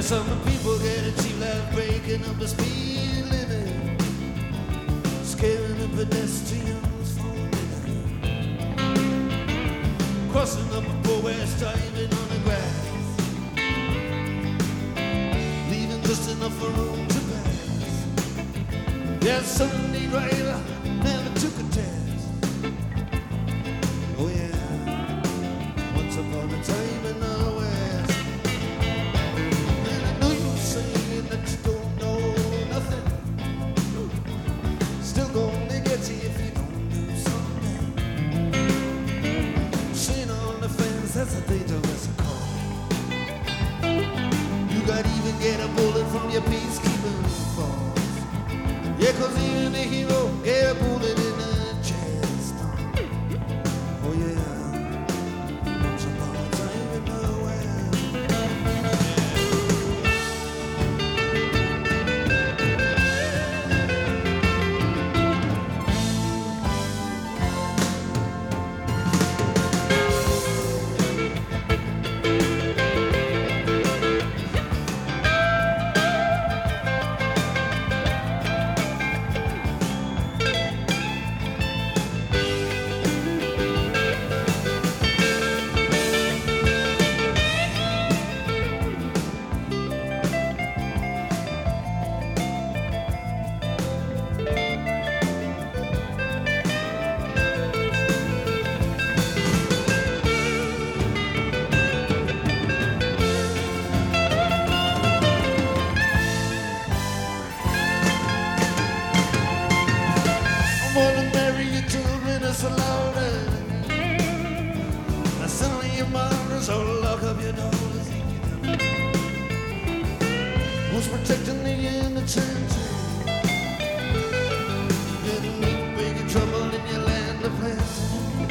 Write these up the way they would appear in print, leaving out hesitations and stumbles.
some people get a cheap life breaking up the speed limit, scaring the pedestrians for minute, crossing up a poor west, driving on the grass, leaving just enough for room to pass. That Sunday driver never took a test. Oh yeah, once upon a time in the West. And I know you're saying that you don't know nothing, still gonna get you if you don't do something. Sitting on the fence, that's a dangerous call. You got even get a bullet from your peacekeeping force. Yeah, 'cause even the hero get a bullet in the chest. Oh yeah, once upon a time in the West. Wanna marry your children is so louder. I sell your mothers or lock up your daughters. Who's protecting the innocent? Getting big trouble in your land of plenty.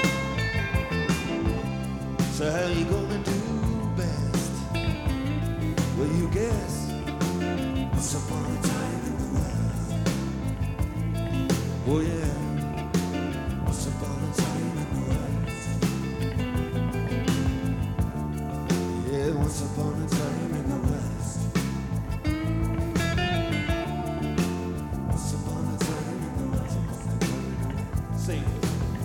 So how you gonna do best? Well, you guess once upon a time in the West. Oh yeah. Once upon a time in the West. Yeah, once upon a time in the West. Once upon a time in the West. Sing it.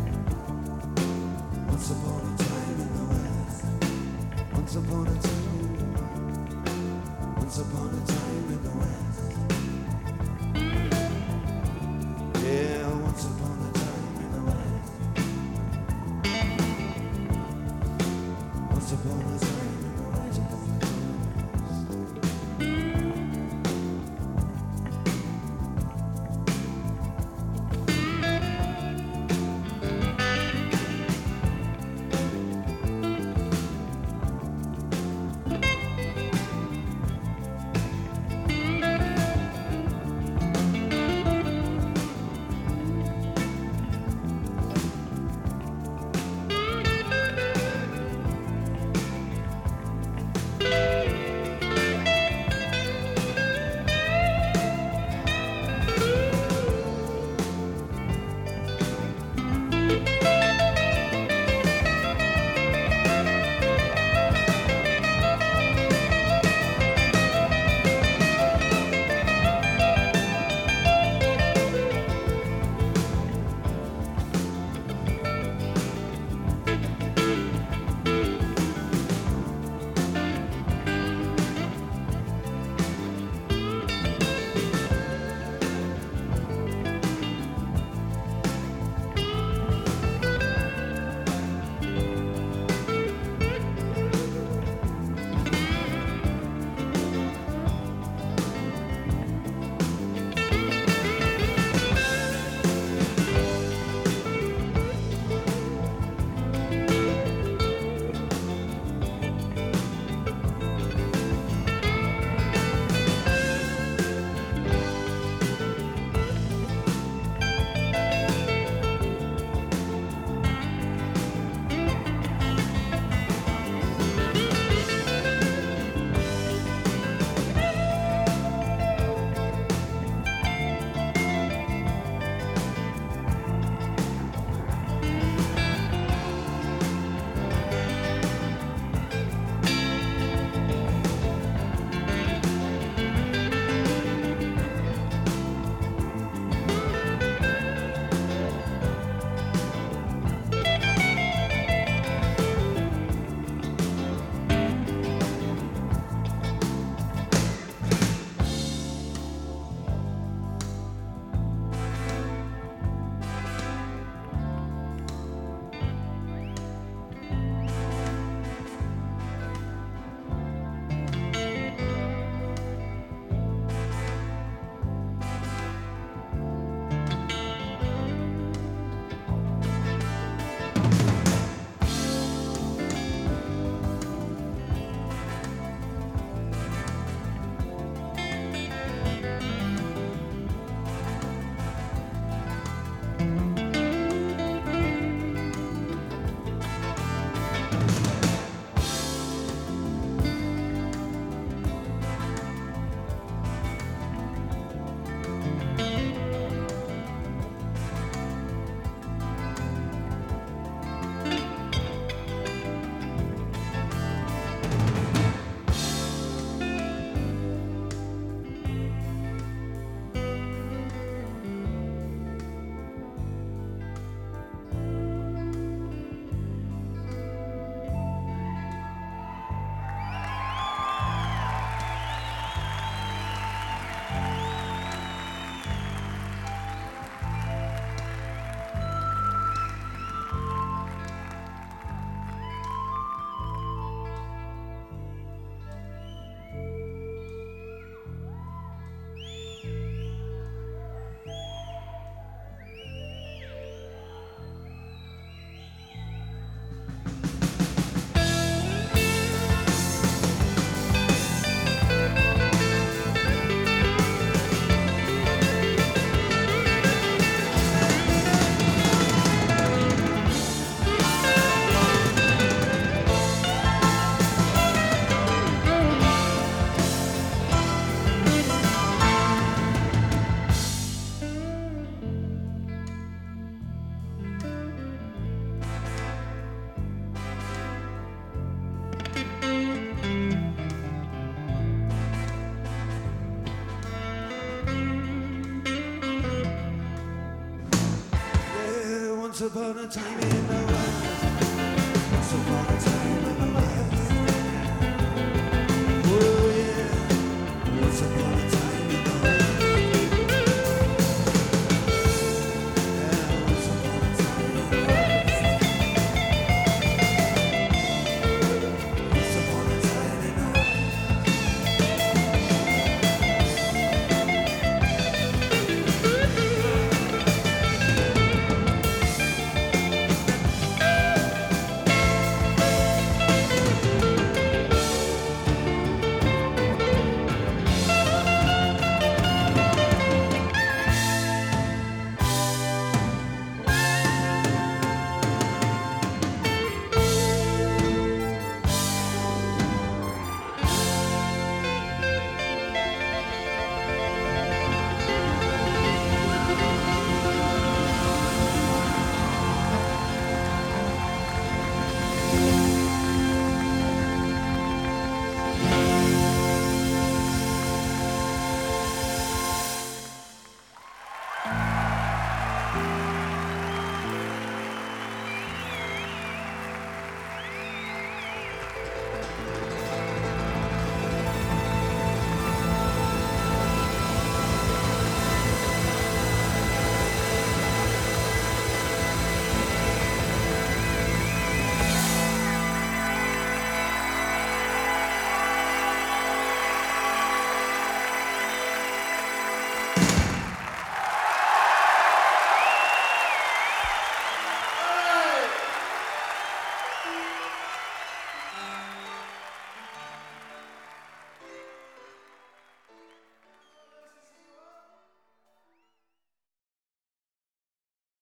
Once upon a time in the West. Once upon a time. Once upon a time in the West. Yeah, once Once upon a time in the world.